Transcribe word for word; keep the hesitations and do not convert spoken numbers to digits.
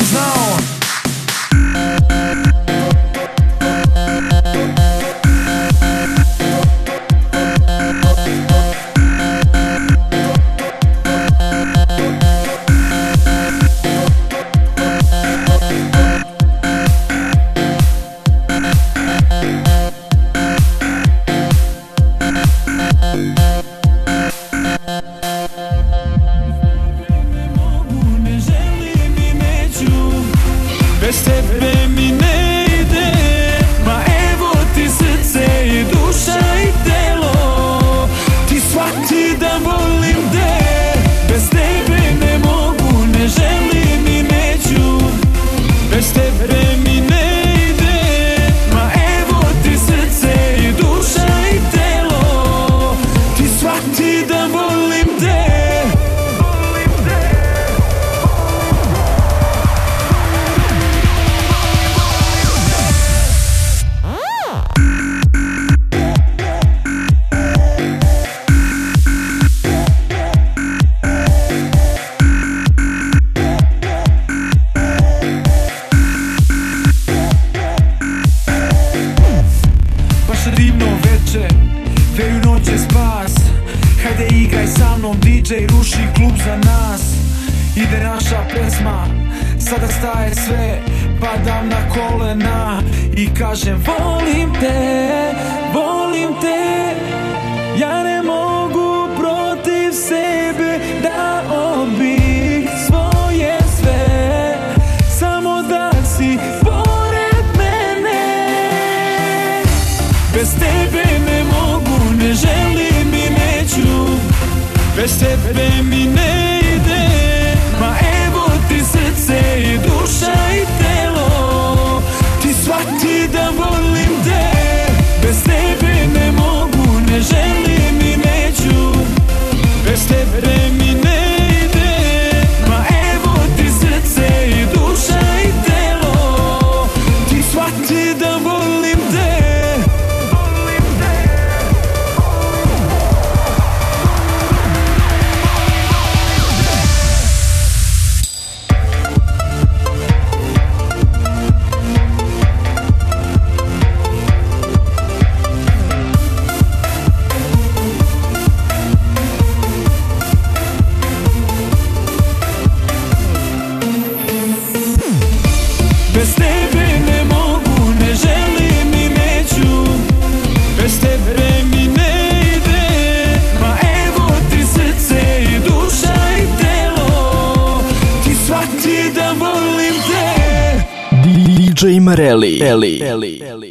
znao. Bez tebe mi ne ide, ma evo ti srce i duša i telo. Ti shvati da volim te, bez tebe ne mogu, ne želim i neću. Bez tebe mi ne ide, ma evo ti srce i duša i telo. Ti shvati da volim te. Divno veče, dveju noće spas. Hajde igraj sa mnom, D J ruši klub za nas. Ide naša pesma, sada staje sve. Padam na kolena i kažem volim te, volim te. Ja ne mogu protiv sebe da odbih svoje sve. Samo da si pored mene. Bez tebe ne mogu, ne želim i neću. Bez tebe mi ne ide, ma evo ti srce i duša i telo. Ti shvati da volim te. Bez tebe ne mogu, ne želim i neću. Bez tebe mi ne ide, ma evo ti srce i duša i telo. Ti shvati da volim te. Bez tebe ne mogu, ne želim i neću. Bez tebe mi ne ide, ma evo ti srce i duša i telo. Ti shvati da volim te. D J Marelli.